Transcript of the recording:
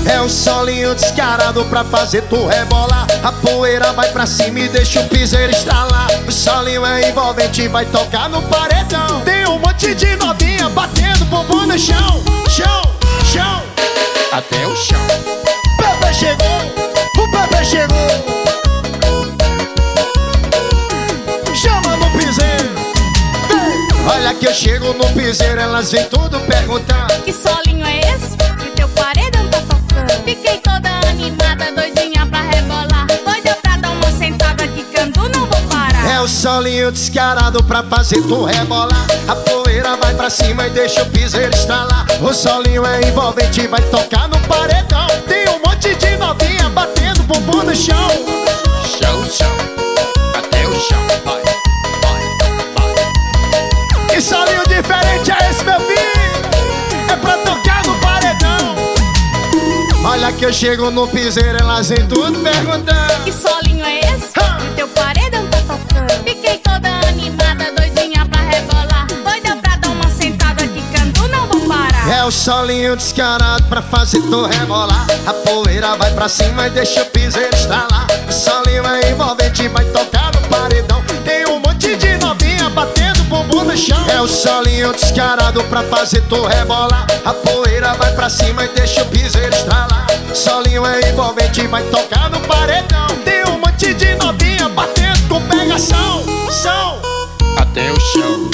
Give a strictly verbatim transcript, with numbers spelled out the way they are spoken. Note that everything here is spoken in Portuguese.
É um solinho descarado pra fazer tu rebolar. A poeira vai pra cima e deixa o piseiro estralar. O solinho é envolvente e vai tocar no paredão. Tem um monte de novinha batendo bumbum no chão. Chão, chão, até o chão. Pepe chegou, o Pepe chegou. Chama no piseiro. Vem. Olha que eu chego no piseiro, elas vêm tudo perguntando: que solinho é esse? Que teu paredão tá tocando. Fiquei toda animada, doidinha pra rebolar. Doida pra dar uma sentada, quicando, não vou parar. É o solinho descarado pra fazer tu rebolar. A poeira vai pra cima e deixa o piseiro estralar. O solinho é envolvente e vai tocar no paredão. Tem um monte de novinha batendo bumbum no chão. Chão, chão, até o chão. Vai, vai, vai. Que solinho diferente é esse, meu filho? É pra tocar no paredão. Olha que eu chego no piseiro, elas vêm tudo perguntando: que solinho é esse? Que teu paredão tá tocando. Fiquei toda animada, doidinha pra rebolar. Doida pra dar uma sentada, quicando, não vou parar. É o solinho descarado pra fazer tu rebolar. A poeira vai pra cima e deixa o piseiro estralar. O solinho é envolvente e vai tocar no paredão. Tem um monte de novinha batendo bumbum no chão. É o solinho descarado pra fazer tu rebolar. A poeira vai pra cima e deixa o piseiro estralar. O solinho é envolvente e vai tocar no paredão. Tem um monte de novinha batendo com pegação. São até o chão.